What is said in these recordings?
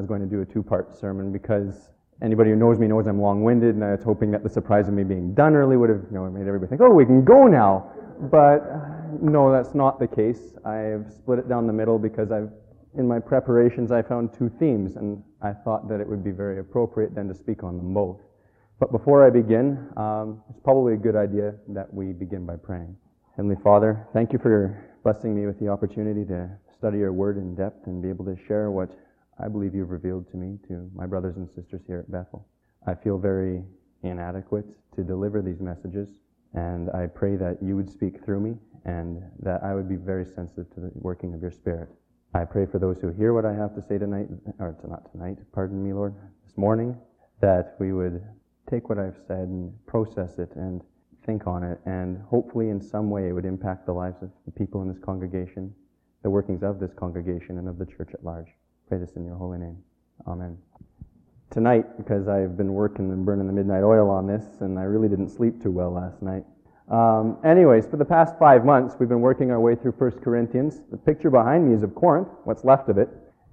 was going to do a two-part sermon because anybody who knows me knows I'm long-winded, and I was hoping that the surprise of me being done early would have made everybody think, oh, we can go now. But no, that's not the case. I've split it down the middle because in my preparations I found two themes, and I thought that it would be very appropriate then to speak on them both. But before I begin, it's probably a good idea that we begin by praying. Heavenly Father, thank you for blessing me with the opportunity to study your word in depth and be able to share what I believe you've revealed to me, to my brothers and sisters here at Bethel. I feel very inadequate to deliver these messages, and I pray that you would speak through me and that I would be very sensitive to the working of your Spirit. I pray for those who hear what I have to say tonight, or not tonight, pardon me, Lord, this morning, that we would take what I've said and process it and think on it, and hopefully in some way it would impact the lives of the people in this congregation, the workings of this congregation and of the church at large. Pray this in your holy name. Amen. Tonight, because I've been working and burning the midnight oil on this, and I really didn't sleep too well last night. Anyways, for the past 5 months, we've been working our way through 1 Corinthians. The picture behind me is of Corinth, what's left of it.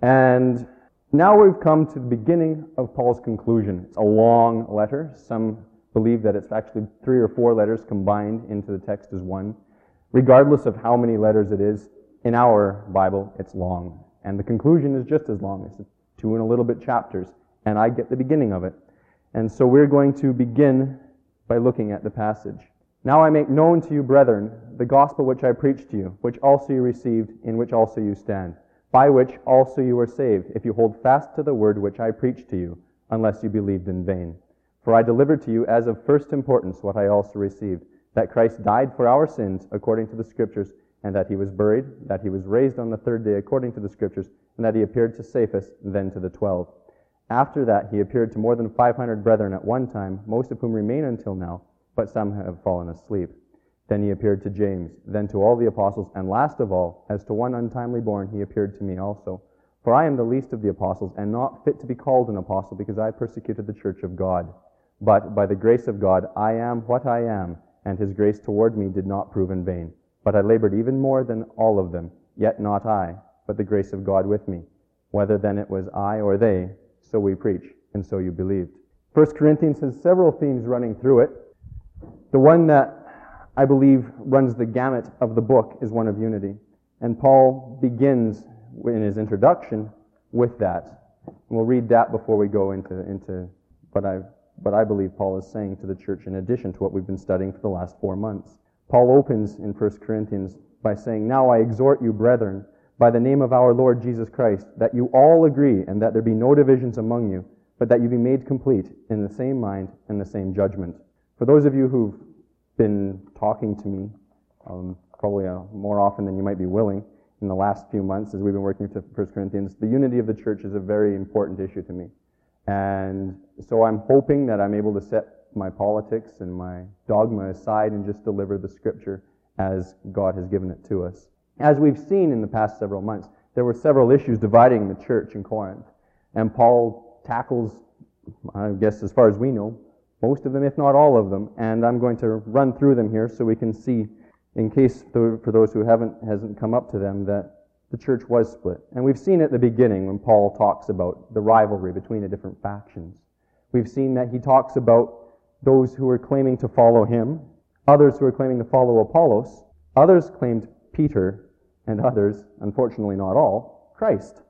And now we've come to the beginning of Paul's conclusion. It's a long letter. Some believe that it's actually 3 or 4 letters combined into the text as one. Regardless of how many letters it is, in our Bible, it's long. And the conclusion is just as long. It's 2 and a little bit chapters. And I get the beginning of it. And so we're going to begin by looking at the passage. Now I make known to you, brethren, the gospel which I preached to you, which also you received, in which also you stand, by which also you are saved, if you hold fast to the word which I preached to you, unless you believed in vain. For I delivered to you as of first importance what I also received, that Christ died for our sins according to the Scriptures, and that he was buried, that he was raised on the 3rd day according to the Scriptures, and that he appeared to Cephas, then to the 12. After that he appeared to more than 500 brethren at one time, most of whom remain until now, but some have fallen asleep. Then he appeared to James, then to all the apostles, and last of all, as to one untimely born, he appeared to me also. For I am the least of the apostles, and not fit to be called an apostle, because I persecuted the church of God. But by the grace of God I am what I am, and his grace toward me did not prove in vain. But I labored even more than all of them, yet not I, but the grace of God with me. Whether then it was I or they, so we preach, and so you believed. 1 Corinthians has several themes running through it. The one that I believe runs the gamut of the book is one of unity. And Paul begins in his introduction with that. And we'll read that before we go into what I believe Paul is saying to the church in addition to what we've been studying for the last 4 months. Paul opens in 1 Corinthians by saying, Now I exhort you, brethren, by the name of our Lord Jesus Christ, that you all agree and that there be no divisions among you, but that you be made complete in the same mind and the same judgment. For those of you who've been talking to me, probably more often than you might be willing, in the last few months as we've been working through 1 Corinthians, the unity of the church is a very important issue to me. And so I'm hoping that I'm able to set my politics and my dogma aside and just deliver the Scripture as God has given it to us. As we've seen in the past several months, there were several issues dividing the church in Corinth. And Paul tackles, I guess as far as we know, most of them, if not all of them. And I'm going to run through them here so we can see, in case for those who hasn't come up to them, that the church was split. And we've seen at the beginning when Paul talks about the rivalry between the different factions. We've seen that he talks about those who were claiming to follow him, others who were claiming to follow Apollos, others claimed Peter, and others, unfortunately not all, Christ.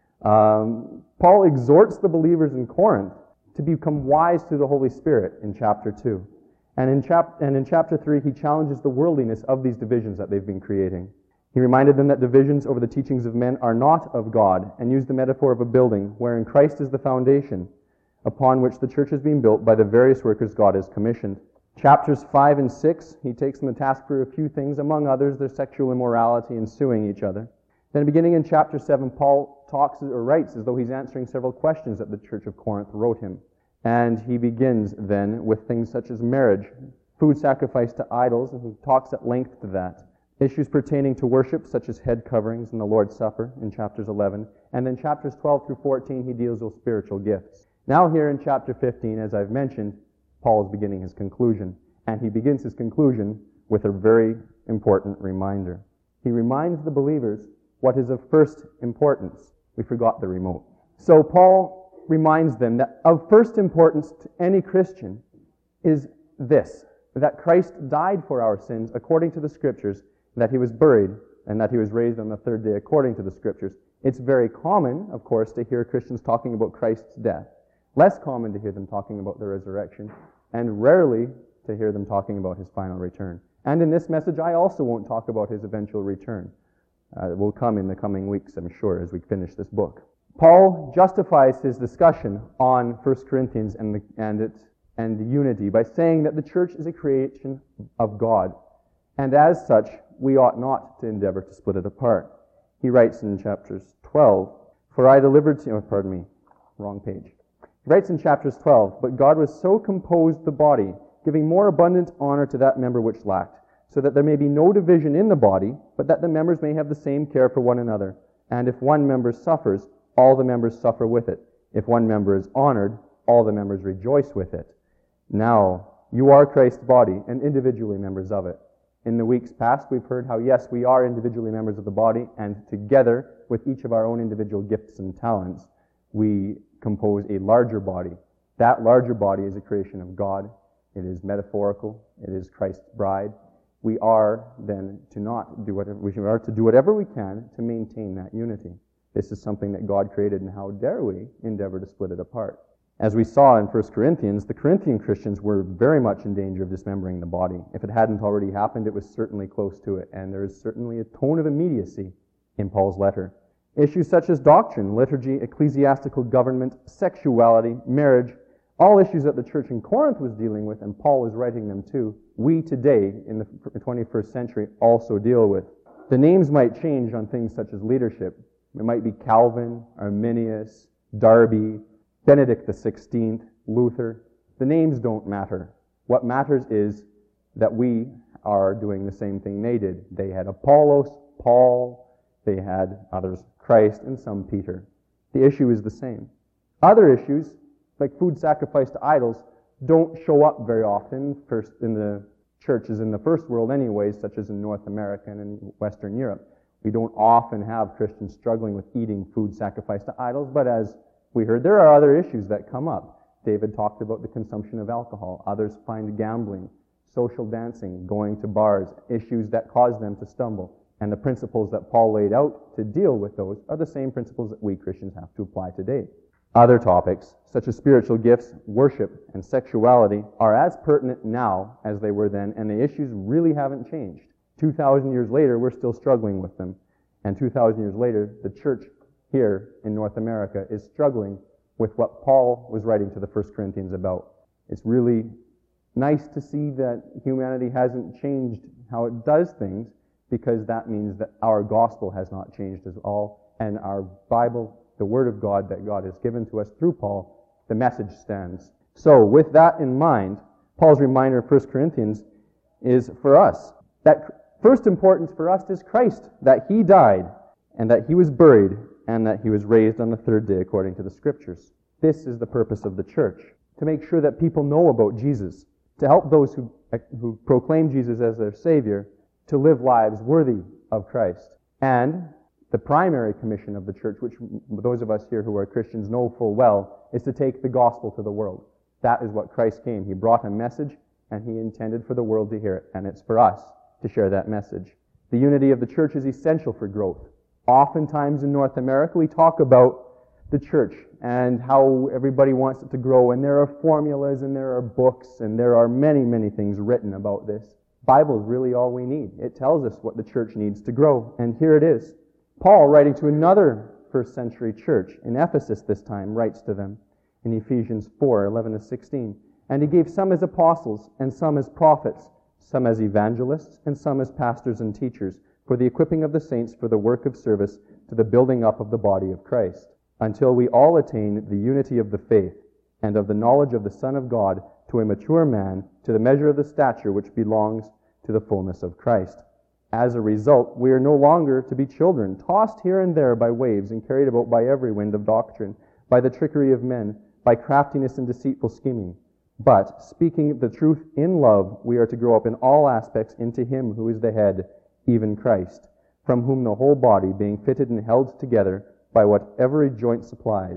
Paul exhorts the believers in Corinth to become wise through the Holy Spirit in chapter 2. And in chapter 3, he challenges the worldliness of these divisions that they've been creating. He reminded them that divisions over the teachings of men are not of God, and used the metaphor of a building wherein Christ is the foundation, upon which the church is being built by the various workers God has commissioned. Chapters 5 and 6, he takes them to task for a few things, among others their sexual immorality and suing each other. Then beginning in chapter 7, Paul talks or writes as though he's answering several questions that the church of Corinth wrote him. And he begins then with things such as marriage, food sacrificed to idols, and he talks at length to that. Issues pertaining to worship, such as head coverings and the Lord's Supper in chapters 11. And then chapters 12 through 14, he deals with spiritual gifts. Now here in chapter 15, as I've mentioned, Paul is beginning his conclusion. And he begins his conclusion with a very important reminder. He reminds the believers what is of first importance. We forgot the remote. So Paul reminds them that of first importance to any Christian is this, that Christ died for our sins according to the Scriptures, that he was buried, and that he was raised on the third day according to the Scriptures. It's very common, of course, to hear Christians talking about Christ's death. Less common to hear them talking about the resurrection, and rarely to hear them talking about his final return. And in this message, I also won't talk about his eventual return. It will come in the coming weeks, I'm sure, as we finish this book. Paul justifies his discussion on 1 Corinthians and unity by saying that the church is a creation of God, and as such, we ought not to endeavor to split it apart. He writes in chapters 12, "For I delivered to you," wrong page. He writes in chapters 12, "But God was so composed the body, giving more abundant honor to that member which lacked, so that there may be no division in the body, but that the members may have the same care for one another. And if one member suffers, all the members suffer with it. If one member is honored, all the members rejoice with it. Now, you are Christ's body and individually members of it." In the weeks past, we've heard how, yes, we are individually members of the body, and together, with each of our own individual gifts and talents, we compose a larger body. That larger body is a creation of God. It is metaphorical. It is Christ's bride. We are then to not do whatever we are to do whatever we can to maintain that unity. This is something that God created, and how dare we endeavor to split it apart? As we saw in 1 Corinthians, the Corinthian Christians were very much in danger of dismembering the body. If it hadn't already happened, it was certainly close to it, and there is certainly a tone of immediacy in Paul's letter. Issues such as doctrine, liturgy, ecclesiastical government, sexuality, marriage, all issues that the church in Corinth was dealing with, and Paul was writing them to, we today, in the 21st century, also deal with. The names might change on things such as leadership. It might be Calvin, Arminius, Darby, Benedict XVI, Luther. The names don't matter. What matters is that we are doing the same thing they did. They had Apollos, Paul, they had others, Christ, and some Peter. The issue is the same. Other issues, like food sacrificed to idols, don't show up very often first in the churches in the first world anyways, such as in North America and in Western Europe. We don't often have Christians struggling with eating food sacrificed to idols, but as we heard, there are other issues that come up. David talked about the consumption of alcohol. Others find gambling, social dancing, going to bars, issues that cause them to stumble. And the principles that Paul laid out to deal with those are the same principles that we Christians have to apply today. Other topics, such as spiritual gifts, worship, and sexuality, are as pertinent now as they were then, and the issues really haven't changed. 2,000 years later, we're still struggling with them. And 2,000 years later, the church here in North America is struggling with what Paul was writing to the 1 Corinthians about. It's really nice to see that humanity hasn't changed how it does things, because that means that our gospel has not changed at all, and our Bible, the Word of God that God has given to us through Paul, the message stands. So with that in mind, Paul's reminder of 1 Corinthians is for us. That first importance for us is Christ, that he died, and that he was buried, and that he was raised on the third day according to the Scriptures. This is the purpose of the church, to make sure that people know about Jesus, to help those who proclaim Jesus as their Savior to live lives worthy of Christ. And the primary commission of the church, which those of us here who are Christians know full well, is to take the gospel to the world. That is what Christ came. He brought a message, and he intended for the world to hear it, and it's for us to share that message. The unity of the church is essential for growth. Oftentimes in North America, we talk about the church and how everybody wants it to grow, and there are formulas, and there are books, and there are many, many things written about this. The Bible is really all we need. It tells us what the church needs to grow, and here it is. Paul, writing to another first century church, in Ephesus this time, writes to them in Ephesians 4:11-16, "And he gave some as apostles, and some as prophets, some as evangelists, and some as pastors and teachers, for the equipping of the saints for the work of service to the building up of the body of Christ, until we all attain the unity of the faith and of the knowledge of the Son of God, to a mature man, to the measure of the stature which belongs to the fullness of Christ. As a result, we are no longer to be children, tossed here and there by waves and carried about by every wind of doctrine, by the trickery of men, by craftiness and deceitful scheming. But, speaking the truth in love, we are to grow up in all aspects into him who is the head, even Christ, from whom the whole body, being fitted and held together by what every joint supplies,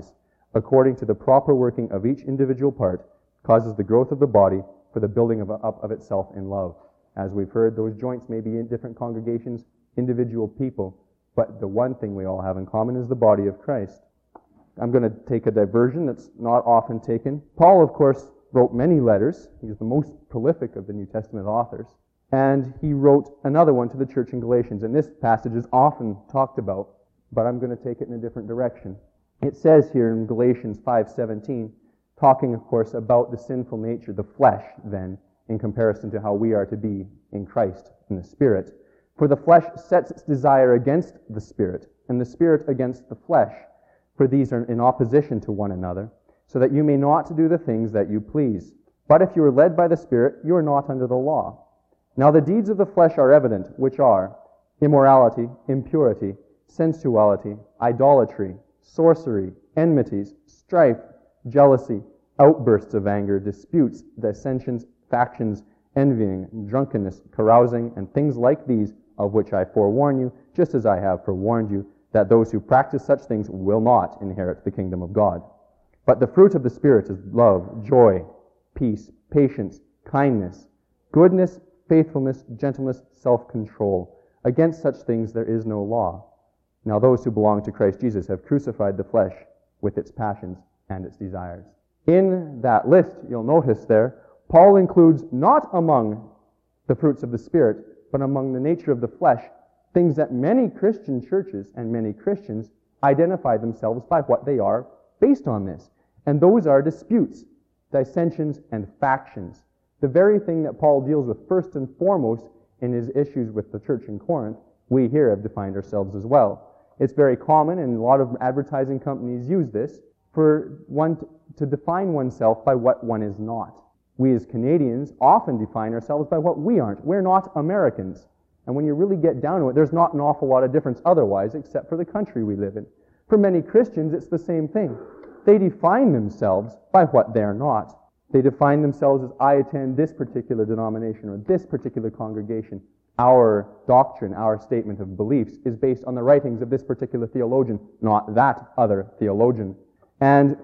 according to the proper working of each individual part, causes the growth of the body for the building up of itself in love. As we've heard, those joints may be in different congregations, individual people, but the one thing we all have in common is the body of Christ. I'm going to take a diversion that's not often taken. Paul, of course, wrote many letters. He's the most prolific of the New Testament authors. And he wrote another one to the church in Galatians. And this passage is often talked about, but I'm going to take it in a different direction. It says here in Galatians 5:17, talking, of course, about the sinful nature, the flesh, then, in comparison to how we are to be in Christ, in the Spirit. For the flesh sets its desire against the Spirit, and the Spirit against the flesh, for these are in opposition to one another, so that you may not do the things that you please. But if you are led by the Spirit, you are not under the law. Now the deeds of the flesh are evident, which are immorality, impurity, sensuality, idolatry, sorcery, enmities, strife, jealousy, outbursts of anger, disputes, dissensions, factions, envying, drunkenness, carousing, and things like these, of which I forewarn you, just as I have forewarned you, that those who practice such things will not inherit the kingdom of God. But the fruit of the Spirit is love, joy, peace, patience, kindness, goodness, faithfulness, gentleness, self-control. Against such things there is no law. Now those who belong to Christ Jesus have crucified the flesh with its passions and its desires. In that list, you'll notice there, Paul includes not among the fruits of the Spirit, but among the nature of the flesh, things that many Christian churches and many Christians identify themselves by what they are based on this. And those are disputes, dissensions, and factions. The very thing that Paul deals with first and foremost in his issues with the church in Corinth, we here have defined ourselves as well. It's very common, and a lot of advertising companies use this, for one to define oneself by what one is not. We as Canadians often define ourselves by what we aren't. We're not Americans. And when you really get down to it, there's not an awful lot of difference otherwise, except for the country we live in. For many Christians, it's the same thing. They define themselves by what they're not. They define themselves as, I attend this particular denomination or this particular congregation. Our doctrine, our statement of beliefs, is based on the writings of this particular theologian, not that other theologian. And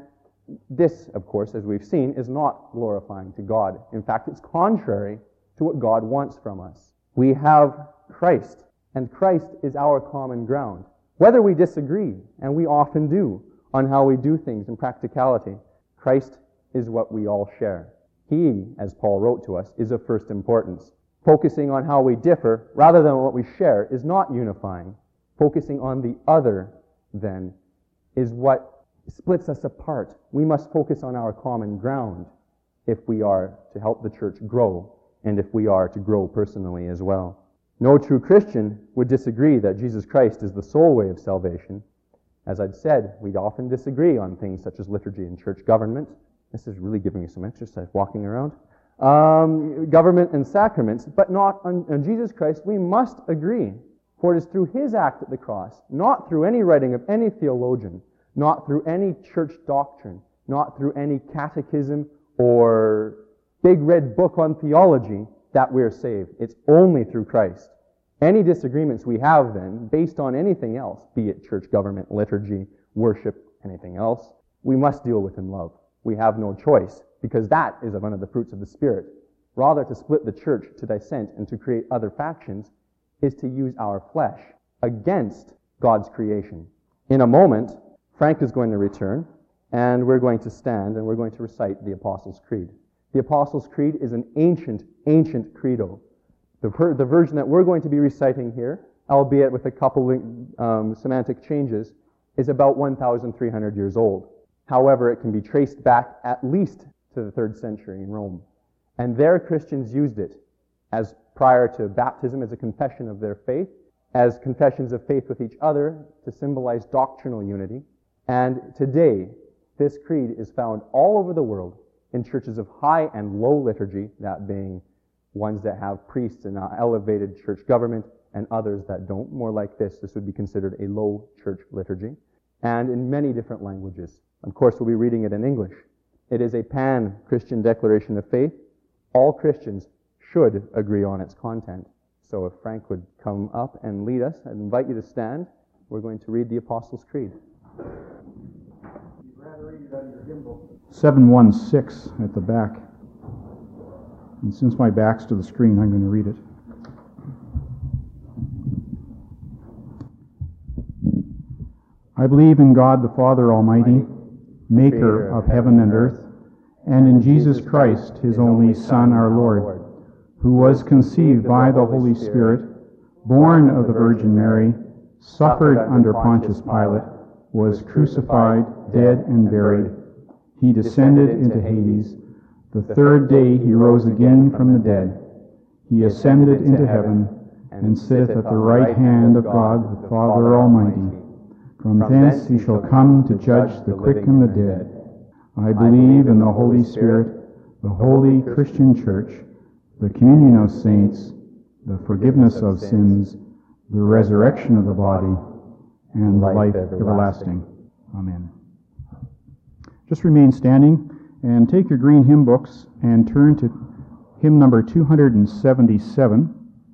this, of course, as we've seen, is not glorifying to God. In fact, it's contrary to what God wants from us. We have Christ, and Christ is our common ground. Whether we disagree, and we often do, on how we do things in practicality, Christ is what we all share. He, as Paul wrote to us, is of first importance. Focusing on how we differ rather than what we share is not unifying. Focusing on the other, then, is what splits us apart. We must focus on our common ground if we are to help the church grow, and if we are to grow personally as well. No true Christian would disagree that Jesus Christ is the sole way of salvation. As I'd said, we'd often disagree on things such as liturgy and church government. This is really giving me some exercise walking around. Government and sacraments, but not on Jesus Christ. We must agree, for it is through his act at the cross, not through any writing of any theologian, not through any church doctrine, not through any catechism or big red book on theology, that we're saved. It's only through Christ. Any disagreements we have then, based on anything else, be it church government, liturgy, worship, anything else, we must deal with in love. We have no choice, because that is one of the fruits of the Spirit. Rather, to split the church, to dissent, and to create other factions, is to use our flesh against God's creation. In a moment, Frank is going to return, and we're going to stand, and we're going to recite the Apostles' Creed. The Apostles' Creed is an ancient credo. The version that we're going to be reciting here, albeit with a couple semantic changes, is about 1,300 years old. However, it can be traced back at least to the 3rd century in Rome. And there Christians used it as prior to baptism as a confession of their faith, as confessions of faith with each other to symbolize doctrinal unity. And today, this creed is found all over the world in churches of high and low liturgy, that being ones that have priests and elevated church government, and others that don't. More like this would be considered a low church liturgy, and in many different languages. Of course, we'll be reading it in English. It is a pan-Christian declaration of faith. All Christians should agree on its content. So if Frank would come up and lead us, I'd invite you to stand. We're going to read the Apostles' Creed. Brethren, 716 at the back. And since my back's to the screen, I'm going to read it. I believe in God the Father Almighty, maker of heaven and earth, and in Jesus Christ, his only Son, our Lord, who was conceived by the Holy Spirit, born of the Virgin Mary, suffered under Pontius Pilate, was crucified, dead, and buried. He descended into Hades. The third day he rose again from the dead. He ascended into heaven, and sitteth at the right hand of God the Father Almighty. From thence he shall come to judge the quick and the dead. I believe in the Holy Spirit, the holy Christian Church, the communion of saints, the forgiveness of sins, the resurrection of the body, and life everlasting. Amen. Just remain standing and take your green hymn books and turn to hymn number 277.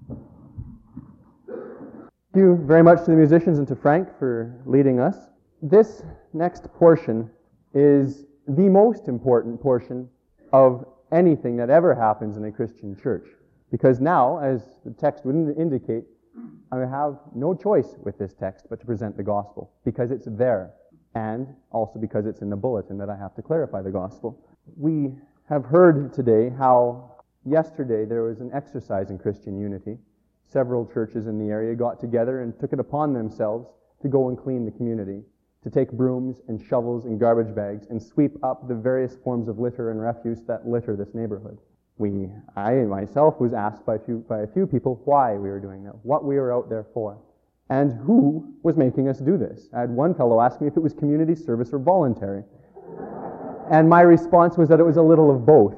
Thank you very much to the musicians and to Frank for leading us. This next portion is the most important portion of anything that ever happens in a Christian church. Because now, as the text would indicate, I have no choice with this text but to present the gospel, because it's there, and also because it's in the bulletin that I have to clarify the gospel. We have heard today how yesterday there was an exercise in Christian unity. Several churches in the area got together and took it upon themselves to go and clean the community, to take brooms and shovels and garbage bags and sweep up the various forms of litter and refuse that litter this neighborhood. I myself was asked by a few people why we were doing that, what we were out there for, and who was making us do this. I had one fellow ask me if it was community service or voluntary. And my response was that it was a little of both.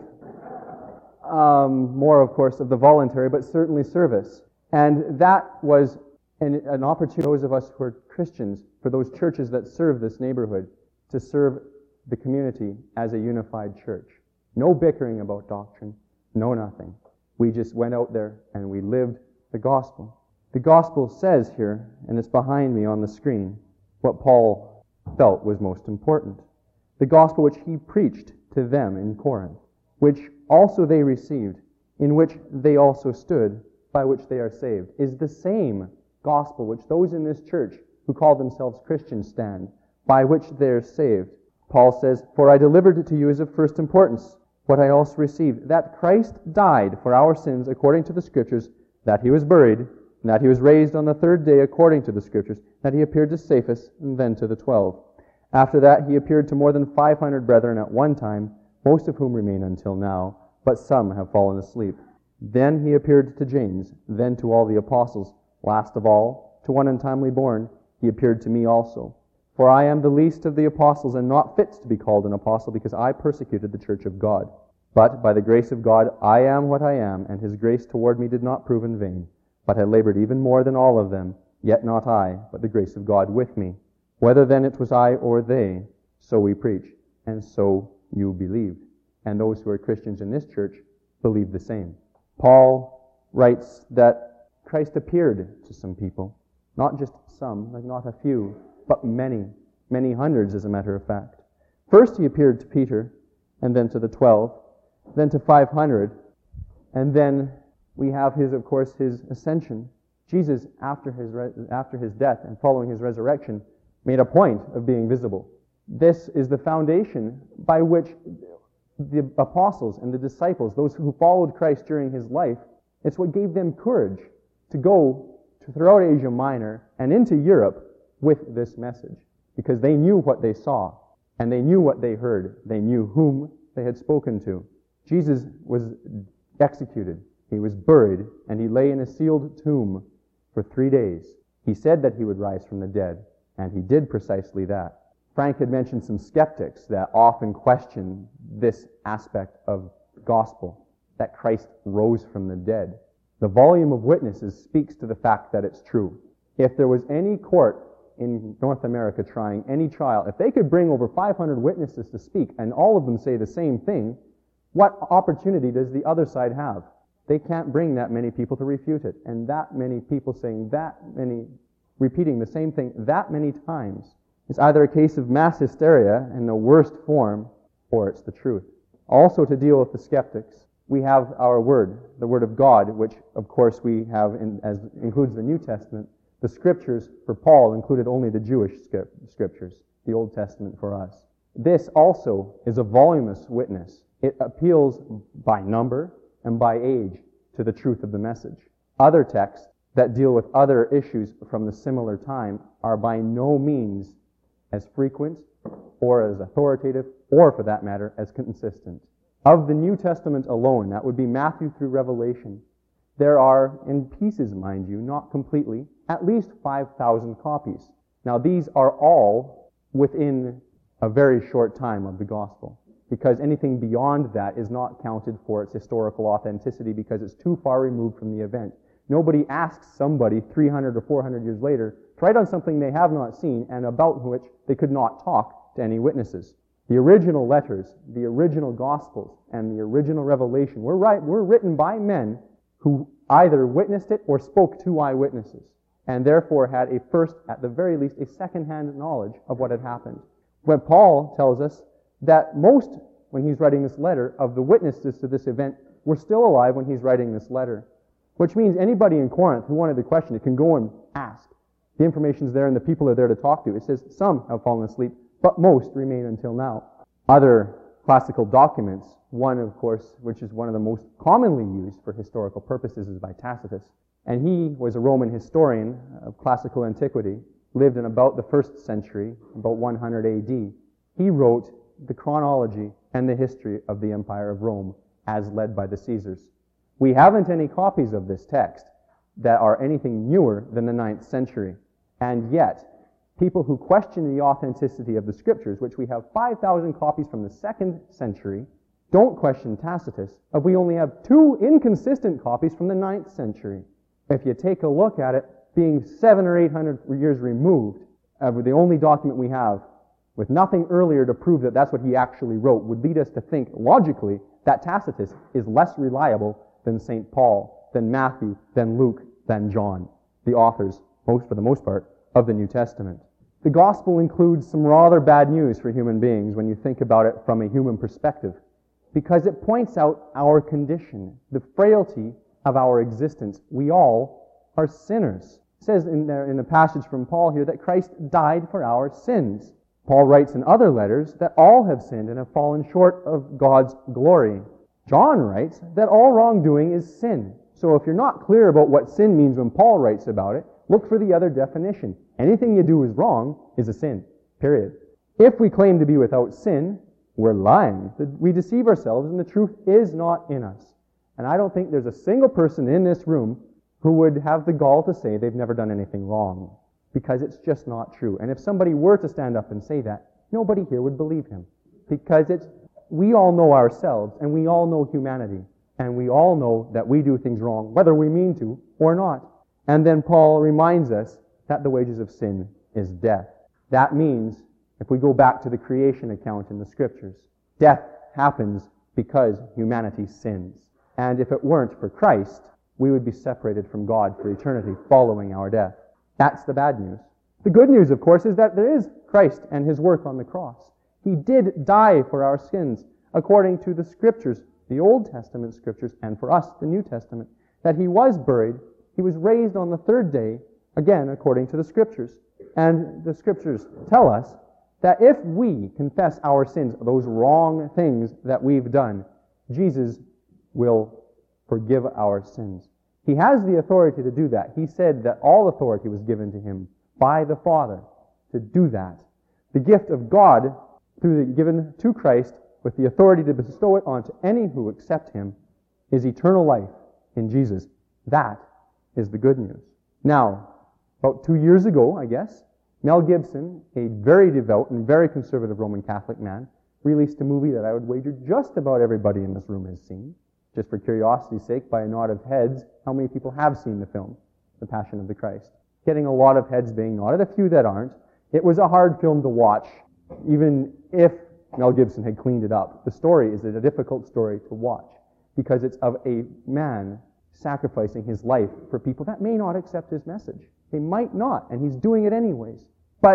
More, of course, of the voluntary, but certainly service. And that was an opportunity for those of us who are Christians, for those churches that serve this neighborhood, to serve the community as a unified church. No bickering about doctrine, no nothing. We just went out there and we lived the gospel. The gospel says here, and it's behind me on the screen, what Paul felt was most important. The gospel which he preached to them in Corinth, which also they received, in which they also stood, by which they are saved, is the same gospel which those in this church who call themselves Christians stand, by which they are saved. Paul says, "For I delivered it to you as of first importance, what I also received, that Christ died for our sins according to the Scriptures, that he was buried, and that he was raised on the third day according to the Scriptures, that he appeared to Cephas, and then to the 12. After that he appeared to more than 500 brethren at one time, most of whom remain until now, but some have fallen asleep. Then he appeared to James, then to all the apostles. Last of all, to one untimely born, he appeared to me also. For I am the least of the apostles, and not fit to be called an apostle, because I persecuted the church of God. But by the grace of God I am what I am, and his grace toward me did not prove in vain. But I labored even more than all of them, yet not I, but the grace of God with me. Whether then it was I or they, so we preach, and so you believed. And those who are Christians in this church believe the same." Paul writes that Christ appeared to some people, not just some, like not a few, but many, many hundreds as a matter of fact. First he appeared to Peter, and then to the 12, then to 500, and then we have his ascension. Jesus, after his death and following his resurrection, made a point of being visible. This is the foundation by which the apostles and the disciples, those who followed Christ during his life, it's what gave them courage to go throughout Asia Minor and into Europe with this message, because they knew what they saw, and they knew what they heard. They knew whom they had spoken to. Jesus was executed. He was buried, and he lay in a sealed tomb for 3 days. He said that he would rise from the dead, and he did precisely that. Frank had mentioned some skeptics that often question this aspect of the gospel, that Christ rose from the dead. The volume of witnesses speaks to the fact that it's true. If there was any court in North America trying any trial, if they could bring over 500 witnesses to speak and all of them say the same thing, what opportunity does the other side have? They can't bring that many people to refute it. And that many people saying that many, repeating the same thing that many times It's either a case of mass hysteria in the worst form, or it's the truth. Also, to deal with the skeptics, we have our word, the Word of God, which, of course, we have as includes the New Testament. The Scriptures for Paul included only the Jewish Scriptures, the Old Testament for us. This also is a voluminous witness. It appeals by number and by age to the truth of the message. Other texts that deal with other issues from the similar time are by no means as frequent or as authoritative, or for that matter, as consistent. Of the New Testament alone, that would be Matthew through Revelation, there are, in pieces, mind you, not completely, at least 5,000 copies. Now, these are all within a very short time of the gospel, because anything beyond that is not counted for its historical authenticity because it's too far removed from the event. Nobody asks somebody 300 or 400 years later to write on something they have not seen and about which they could not talk to any witnesses. The original letters, the original Gospels, and the original Revelation were written by men who either witnessed it or spoke to eyewitnesses, and therefore had a first, at the very least, a second-hand knowledge of what had happened. When Paul tells us that most, when he's writing this letter, of the witnesses to this event were still alive when he's writing this letter, which means anybody in Corinth who wanted to question it can go and ask. The information's there and the people are there to talk to. It says some have fallen asleep, but most remain until now. Other classical documents, one, of course, which is one of the most commonly used for historical purposes, is by Tacitus. And he was a Roman historian of classical antiquity, lived in about the 1st century, about 100 AD. He wrote the chronology and the history of the Empire of Rome as led by the Caesars. We haven't any copies of this text that are anything newer than the 9th century. And yet, people who question the authenticity of the Scriptures, which we have 5,000 copies from the 2nd century, don't question Tacitus, but we only have 2 inconsistent copies from the 9th century. If you take a look at it, being 700 or 800 years removed, the only document we have with nothing earlier to prove that that's what he actually wrote would lead us to think, logically, that Tacitus is less reliable than St. Paul, than Matthew, than Luke, than John, the authors, for the most part, of the New Testament. The gospel includes some rather bad news for human beings when you think about it from a human perspective, because it points out our condition, the frailty of our existence. We all are sinners. It says in the passage from Paul here that Christ died for our sins. Paul writes in other letters that all have sinned and have fallen short of God's glory. John writes that all wrongdoing is sin. So if you're not clear about what sin means when Paul writes about it, look for the other definition. Anything you do is wrong is a sin, period. If we claim to be without sin, we're lying. We deceive ourselves and the truth is not in us. And I don't think there's a single person in this room who would have the gall to say they've never done anything wrong, because it's just not true. And if somebody were to stand up and say that, nobody here would believe him, because we all know ourselves and we all know humanity, and we all know that we do things wrong, whether we mean to or not. And then Paul reminds us that the wages of sin is death. That means, if we go back to the creation account in the Scriptures, death happens because humanity sins. And if it weren't for Christ, we would be separated from God for eternity following our death. That's the bad news. The good news, of course, is that there is Christ and his work on the cross. He did die for our sins according to the Scriptures, the Old Testament Scriptures, and for us, the New Testament, that he was buried. He was raised on the 3rd day, again, according to the Scriptures. And the Scriptures tell us that if we confess our sins, those wrong things that we've done, Jesus will forgive our sins. He has the authority to do that. He said that all authority was given to him by the Father to do that. The gift of God, given to Christ with the authority to bestow it onto any who accept him, is eternal life in Jesus. That is the good news. Now, about 2 years ago, I guess, Mel Gibson, a very devout and very conservative Roman Catholic man, released a movie that I would wager just about everybody in this room has seen. Just for curiosity's sake, by a nod of heads, how many people have seen the film, The Passion of the Christ? Getting a lot of heads being nodded, a few that aren't. It was a hard film to watch, even if Mel Gibson had cleaned it up. The story is a difficult story to watch, because it's of a man sacrificing his life for people that may not accept his message. They might not, and he's doing it anyways. But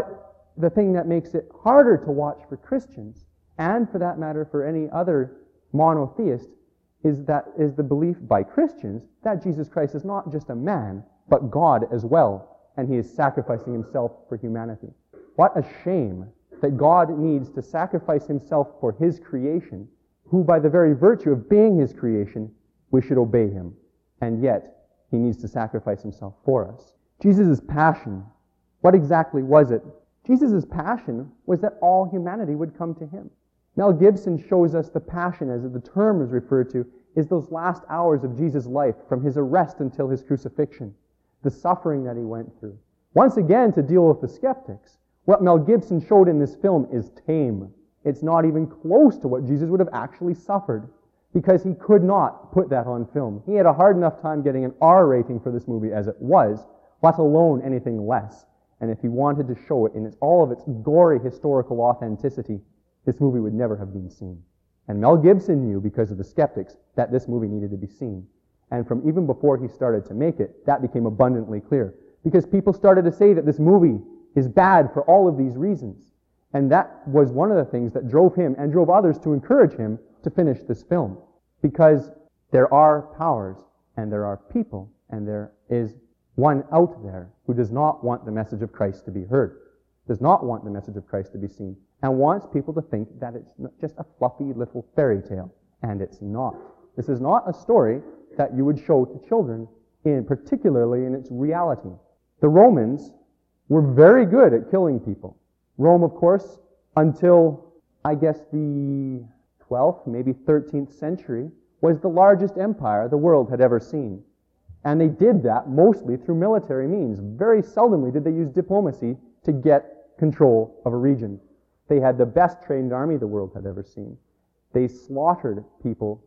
the thing that makes it harder to watch for Christians, and for that matter for any other monotheist, is the belief by Christians that Jesus Christ is not just a man, but God as well, and he is sacrificing himself for humanity. What a shame that God needs to sacrifice himself for his creation, who by the very virtue of being his creation, we should obey him. And yet, he needs to sacrifice himself for us. Jesus' passion, what exactly was it? Jesus' passion was that all humanity would come to him. Mel Gibson shows us the passion, as the term is referred to, is those last hours of Jesus' life, from his arrest until his crucifixion, the suffering that he went through. Once again, to deal with the skeptics, what Mel Gibson showed in this film is tame. It's not even close to what Jesus would have actually suffered, because he could not put that on film. He had a hard enough time getting an R rating for this movie as it was, let alone anything less. And if he wanted to show it in all of its gory historical authenticity, this movie would never have been seen. And Mel Gibson knew, because of the skeptics, that this movie needed to be seen. And from even before he started to make it, that became abundantly clear. Because people started to say that this movie is bad for all of these reasons. And that was one of the things that drove him and drove others to encourage him to finish this film. Because there are powers, and there are people, and there is one out there who does not want the message of Christ to be heard, does not want the message of Christ to be seen, and wants people to think that it's just a fluffy little fairy tale. And it's not. This is not a story that you would show to children, particularly in its reality. The Romans were very good at killing people. Rome, of course, until, I guess, the 12th, maybe 13th century, was the largest empire the world had ever seen. And they did that mostly through military means. Very seldomly did they use diplomacy to get control of a region. They had the best trained army the world had ever seen. They slaughtered people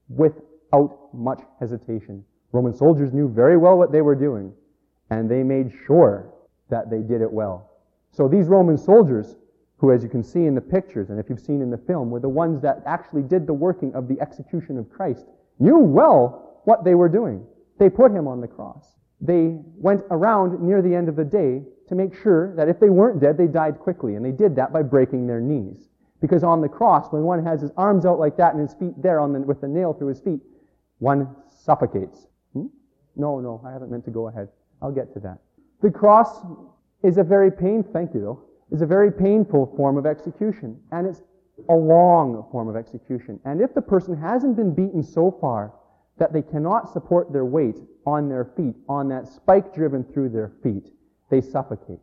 without much hesitation. Roman soldiers knew very well what they were doing, and they made sure that they did it well. So these Roman soldiers, who, as you can see in the pictures, and if you've seen in the film, were the ones that actually did the working of the execution of Christ, knew well what they were doing. They put him on the cross. They went around near the end of the day to make sure that if they weren't dead, they died quickly. And they did that by breaking their knees. Because on the cross, when one has his arms out like that and his feet there with the nail through his feet, one suffocates. No, I haven't meant to go ahead. I'll get to that. The cross is a very painful form of execution. And it's a long form of execution. And if the person hasn't been beaten so far that they cannot support their weight on their feet, on that spike driven through their feet, they suffocate.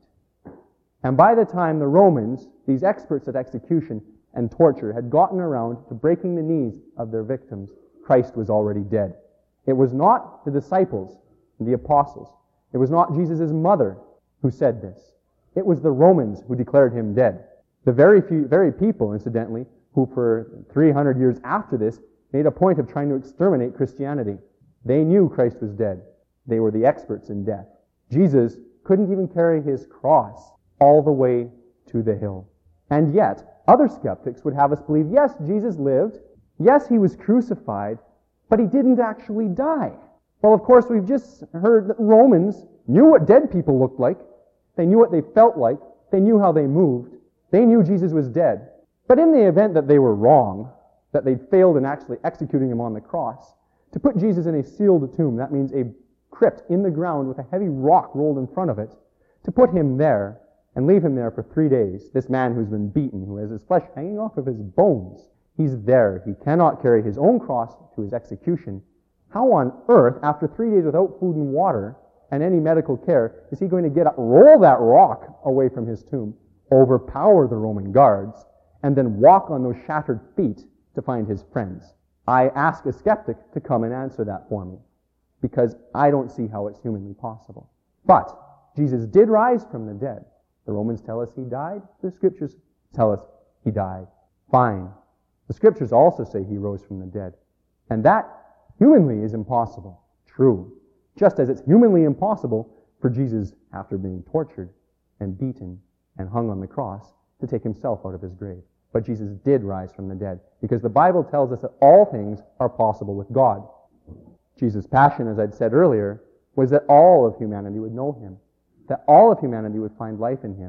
And by the time the Romans, these experts at execution and torture, had gotten around to breaking the knees of their victims, Christ was already dead. It was not the disciples, the apostles. It was not Jesus' mother who said this. It was the Romans who declared him dead. The very people, incidentally, who for 300 years after this made a point of trying to exterminate Christianity. They knew Christ was dead. They were the experts in death. Jesus couldn't even carry his cross all the way to the hill. And yet, other skeptics would have us believe, yes, Jesus lived, yes, he was crucified, but he didn't actually die. Well, of course, we've just heard that Romans knew what dead people looked like. They knew what they felt like. They knew how they moved. They knew Jesus was dead. But in the event that they were wrong, that they'd failed in actually executing him on the cross, to put Jesus in a sealed tomb, that means a crypt in the ground with a heavy rock rolled in front of it, to put him there and leave him there for 3 days, this man who's been beaten, who has his flesh hanging off of his bones, he's there. He cannot carry his own cross to his execution. How on earth, after 3 days without food and water and any medical care, is he going to get up, roll that rock away from his tomb, overpower the Roman guards, and then walk on those shattered feet to find his friends? I ask a skeptic to come and answer that for me, because I don't see how it's humanly possible. But Jesus did rise from the dead. The Romans tell us he died. The Scriptures tell us he died. Fine. The Scriptures also say he rose from the dead. And that humanly is impossible. True. Just as it's humanly impossible for Jesus, after being tortured and beaten and hung on the cross, to take himself out of his grave. But Jesus did rise from the dead, because the Bible tells us that all things are possible with God. Jesus' passion, as I'd said earlier, was that all of humanity would know him, that all of humanity would find life in him,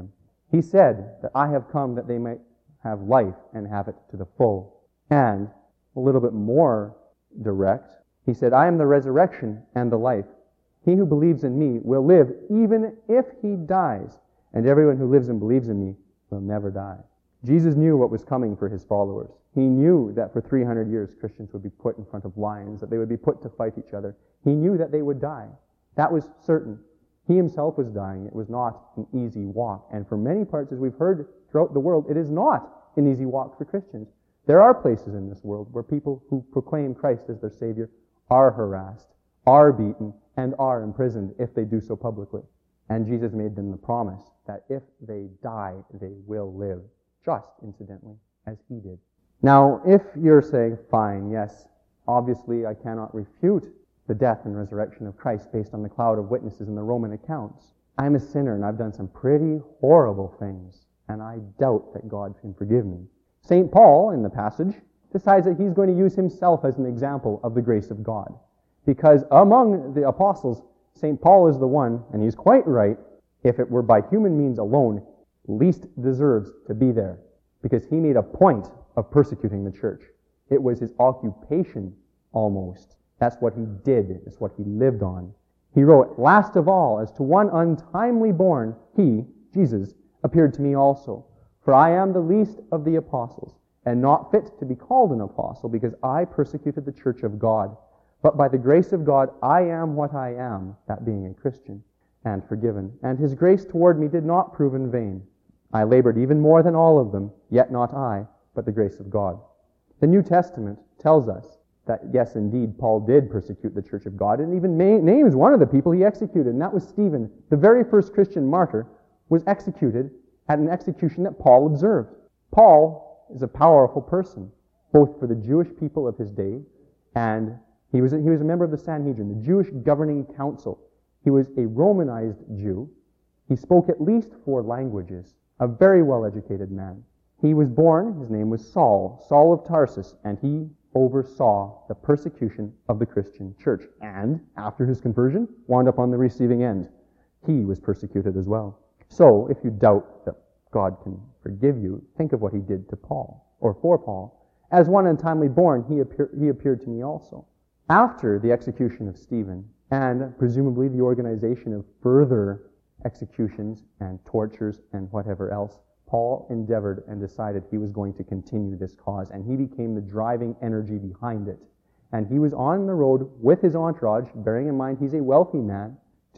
He said that I have come that they might have life and have it to the full. And a little bit more direct, he said, I am the resurrection and the life. He who believes in me will live even if he dies, and everyone who lives and believes in me will never die. Jesus knew what was coming for his followers. He knew that for 300 years Christians would be put in front of lions, that they would be put to fight each other. He knew that they would die. That was certain. He himself was dying. It was not an easy walk. And for many parts, as we've heard throughout the world, it is not an easy walk for Christians. There are places in this world where people who proclaim Christ as their Savior are harassed, are beaten, and are imprisoned if they do so publicly. And Jesus made them the promise that if they die, they will live, just incidentally, as he did. Now, if you're saying, fine, yes, obviously I cannot refute the death and resurrection of Christ based on the cloud of witnesses in the Roman accounts. I'm a sinner and I've done some pretty horrible things, and I doubt that God can forgive me. St. Paul, in the passage, decides that he's going to use himself as an example of the grace of God. Because among the apostles, St. Paul is the one, and he's quite right, if it were by human means alone, least deserves to be there. Because he made a point of persecuting the church. It was his occupation, almost. That's what he did. It's what he lived on. He wrote, last of all, as to one untimely born, he, Jesus, appeared to me also. For I am the least of the apostles, and not fit to be called an apostle, because I persecuted the church of God. But by the grace of God, I am what I am, that being a Christian, and forgiven. And his grace toward me did not prove in vain. I labored even more than all of them, yet not I, but the grace of God. The New Testament tells us that, yes, indeed, Paul did persecute the church of God, and even names one of the people he executed, and that was Stephen. The very first Christian martyr was executed at an execution that Paul observed. Paul is a powerful person, both for the Jewish people of his day, and he was a member of the Sanhedrin, the Jewish governing council. He was a Romanized Jew. He spoke at least 4 languages, a very well-educated man. He was born, his name was Saul, Saul of Tarsus, and he oversaw the persecution of the Christian church. And after his conversion, wound up on the receiving end. He was persecuted as well. So, if you doubt that God can forgive you, think of what he did to Paul, or for Paul. As one untimely born, he appeared to me also. After the execution of Stephen, and presumably the organization of further executions and tortures and whatever else, Paul endeavored and decided he was going to continue this cause, and he became the driving energy behind it. And he was on the road with his entourage, bearing in mind he's a wealthy man,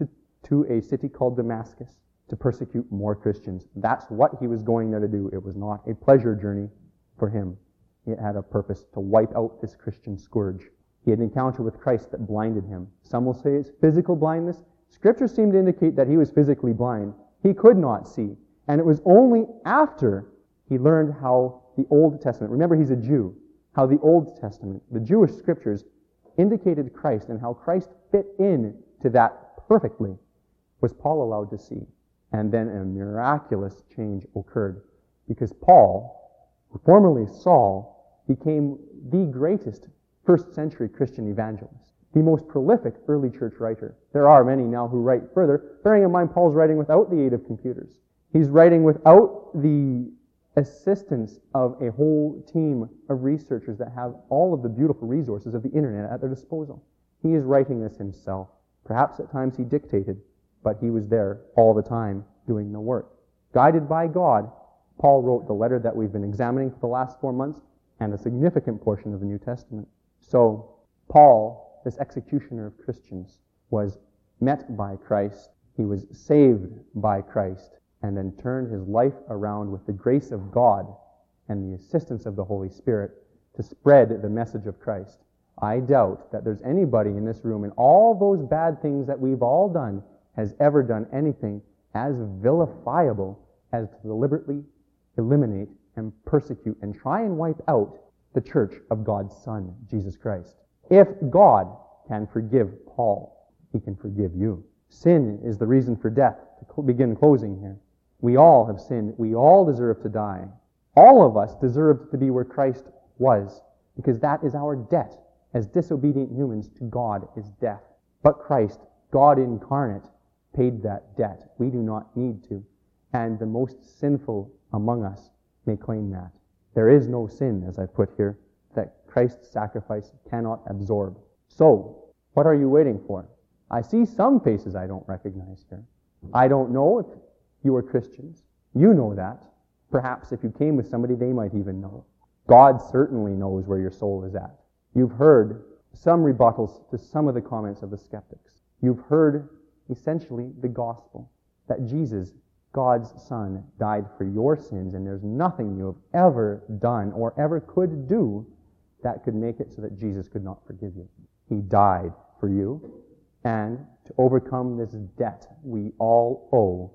to a city called Damascus to persecute more Christians. That's what he was going there to do. It was not a pleasure journey for him. It had a purpose to wipe out this Christian scourge. He had an encounter with Christ that blinded him. Some will say it's physical blindness. Scriptures seem to indicate that he was physically blind. He could not see. And it was only after he learned how the Old Testament, remember he's a Jew, how the Old Testament, the Jewish scriptures, indicated Christ and how Christ fit in to that perfectly, was Paul allowed to see. And then a miraculous change occurred, because Paul, formerly Saul, became the greatest first-century Christian evangelist, the most prolific early church writer. There are many now who write further, bearing in mind Paul's writing without the aid of computers. He's writing without the assistance of a whole team of researchers that have all of the beautiful resources of the internet at their disposal. He is writing this himself. Perhaps at times he dictated, but he was there all the time doing the work. Guided by God, Paul wrote the letter that we've been examining for the last 4 months and a significant portion of the New Testament. So, Paul, this executioner of Christians, was met by Christ. He was saved by Christ, and then turned his life around with the grace of God and the assistance of the Holy Spirit to spread the message of Christ. I doubt that there's anybody in this room, in all those bad things that we've all done, has ever done anything as vilifiable as to deliberately eliminate and persecute and try and wipe out the church of God's Son, Jesus Christ. If God can forgive Paul, he can forgive you. Sin is the reason for death. To begin closing here. We all have sinned. We all deserve to die. All of us deserved to be where Christ was, because that is our debt as disobedient humans to God, is death. But Christ, God incarnate, paid that debt. We do not need to. and the most sinful among us may claim that. There is no sin, as I put here, that Christ's sacrifice cannot absorb. So, what are you waiting for? I see some faces I don't recognize here. I don't know if you are Christians. You know that. Perhaps if you came with somebody, they might even know. God certainly knows where your soul is at. You've heard some rebuttals to some of the comments of the skeptics. You've heard, essentially, the gospel, that Jesus, God's Son, died for your sins, and there's nothing you have ever done or ever could do that could make it so that Jesus could not forgive you. He died for you, and to overcome this debt we all owe,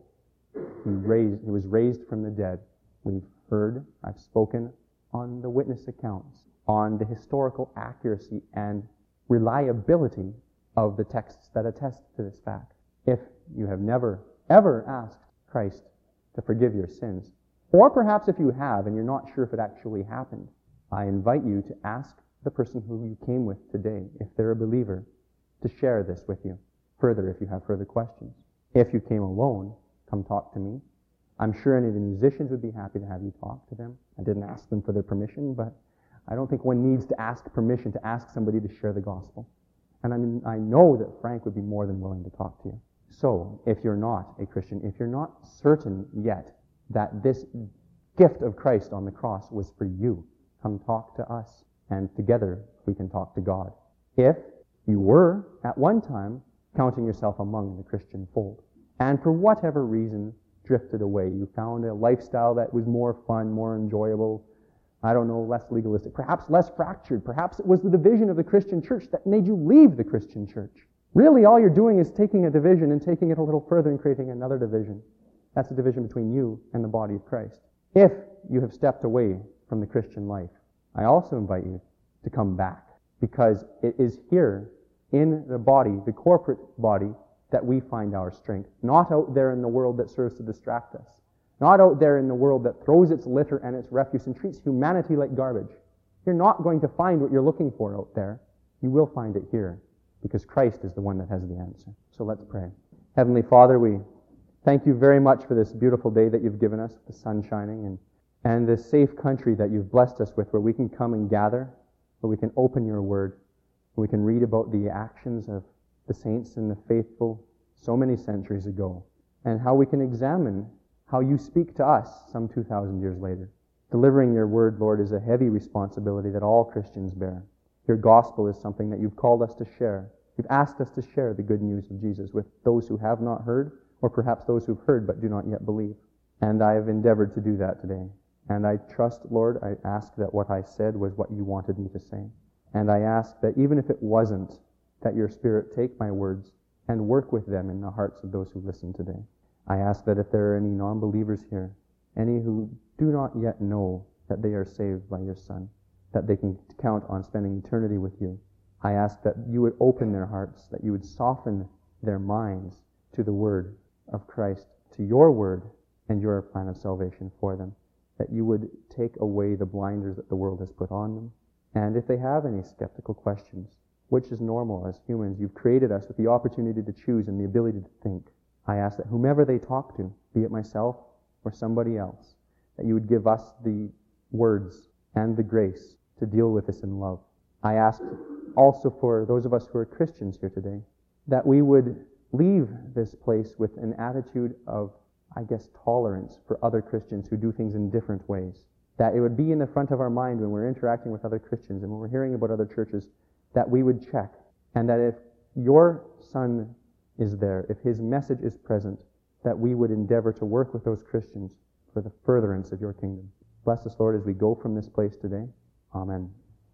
he was raised from the dead. We've heard, I've spoken on the witness accounts, on the historical accuracy and reliability of the texts that attest to this fact. If you have never, ever asked Christ to forgive your sins, or perhaps if you have and you're not sure if it actually happened, I invite you to ask the person who you came with today, if they're a believer, to share this with you further if you have further questions. If you came alone, come talk to me. I'm sure any of the musicians would be happy to have you talk to them. I didn't ask them for their permission, but I don't think one needs to ask permission to ask somebody to share the gospel. And I know that Frank would be more than willing to talk to you. So, if you're not a Christian, if you're not certain yet that this gift of Christ on the cross was for you, come talk to us, and together we can talk to God. If you were, at one time, counting yourself among the Christian fold, and for whatever reason drifted away, you found a lifestyle that was more fun, more enjoyable, I don't know, less legalistic, perhaps less fractured, perhaps it was the division of the Christian church that made you leave the Christian church. Really, all you're doing is taking a division and taking it a little further and creating another division. That's the division between you and the body of Christ. If you have stepped away from the Christian life, I also invite you to come back, because it is here in the body, the corporate body, that we find our strength. Not out there in the world that serves to distract us. Not out there in the world that throws its litter and its refuse and treats humanity like garbage. You're not going to find what you're looking for out there. You will find it here, because Christ is the one that has the answer. So let's pray. Heavenly Father, we thank you very much for this beautiful day that you've given us, the sun shining, and this safe country that you've blessed us with, where we can come and gather, where we can open your word, where we can read about the actions of the saints and the faithful so many centuries ago, and how we can examine how you speak to us some 2,000 years later. Delivering your word, Lord, is a heavy responsibility that all Christians bear. Your gospel is something that you've called us to share. You've asked us to share the good news of Jesus with those who have not heard, or perhaps those who've heard but do not yet believe. And I have endeavored to do that today. And I trust, Lord, I ask that what I said was what you wanted me to say. And I ask that even if it wasn't, that your Spirit take my words and work with them in the hearts of those who listen today. I ask that if there are any non-believers here, any who do not yet know that they are saved by your Son, that they can count on spending eternity with you, I ask that you would open their hearts, that you would soften their minds to the word of Christ, to your word and your plan of salvation for them, that you would take away the blinders that the world has put on them. And if they have any skeptical questions, which is normal as humans, you've created us with the opportunity to choose and the ability to think. I ask that whomever they talk to, be it myself or somebody else, that you would give us the words and the grace to deal with this in love. I ask also for those of us who are Christians here today, that we would leave this place with an attitude of, tolerance for other Christians who do things in different ways. That it would be in the front of our mind when we're interacting with other Christians and when we're hearing about other churches, that we would check. And that if your Son is there, if his message is present, that we would endeavor to work with those Christians for the furtherance of your kingdom. Bless us, Lord, as we go from this place today. Amen.